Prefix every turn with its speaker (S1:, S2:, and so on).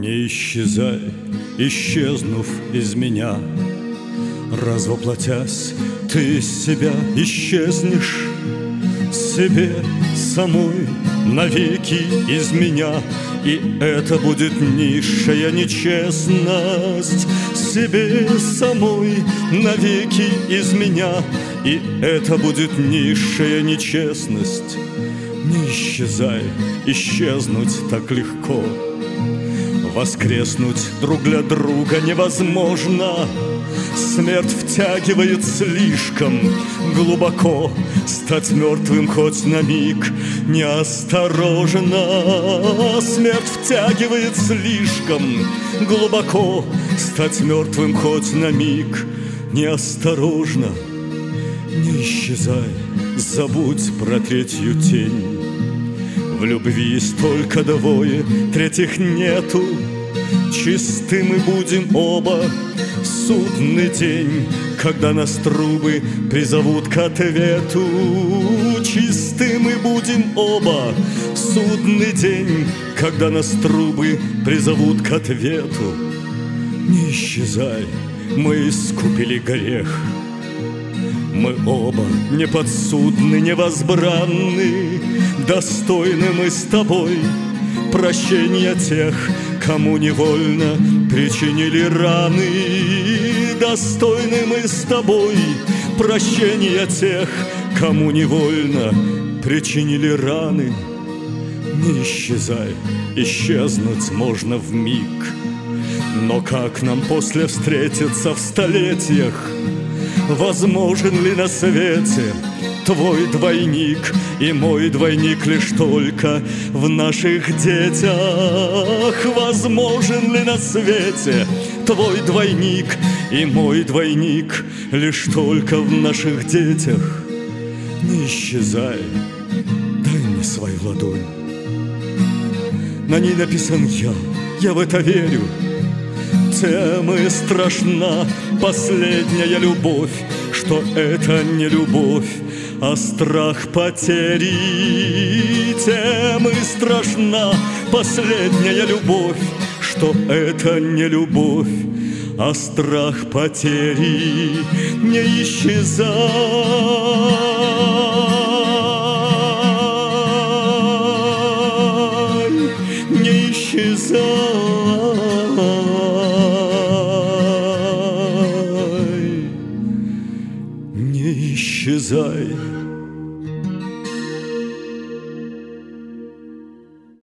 S1: Не исчезай, исчезнув из меня, развоплотясь, ты из себя исчезнешь, себе самой навеки из меня. И это будет низшая нечестность, себе самой навеки из меня. И это будет низшая нечестность. Не исчезай, исчезнуть так легко. Воскреснуть друг для друга невозможно. Смерть втягивает слишком глубоко. Стать мертвым хоть на миг неосторожно. Смерть втягивает слишком глубоко. Стать мертвым хоть на миг неосторожно. Не исчезай, забудь про третью тень. В любви есть только двое, третьих нету. Чисты мы будем оба в судный день, когда нас трубы призовут к ответу. Чисты мы будем оба в судный день, когда нас трубы призовут к ответу. Не исчезай, мы искупили грех. Мы оба неподсудны, невозбранны. Достойны мы с тобой прощения тех, кому невольно причинили раны. Достойны мы с тобой прощения тех, кому невольно причинили раны. Не исчезай, исчезнуть можно вмиг. Но как нам после встретиться в столетиях? Возможен ли на свете твой двойник и мой двойник лишь только в наших детях? Возможен ли на свете твой двойник и мой двойник лишь только в наших детях? Не исчезай, дай мне свою ладонь. На ней написан я в это верю. Тем и страшна последняя любовь, что это не любовь, а страх потери. Тем и страшна последняя любовь, что это не любовь, а страх потери. Не исчезай, не исчезай. Не исчезай.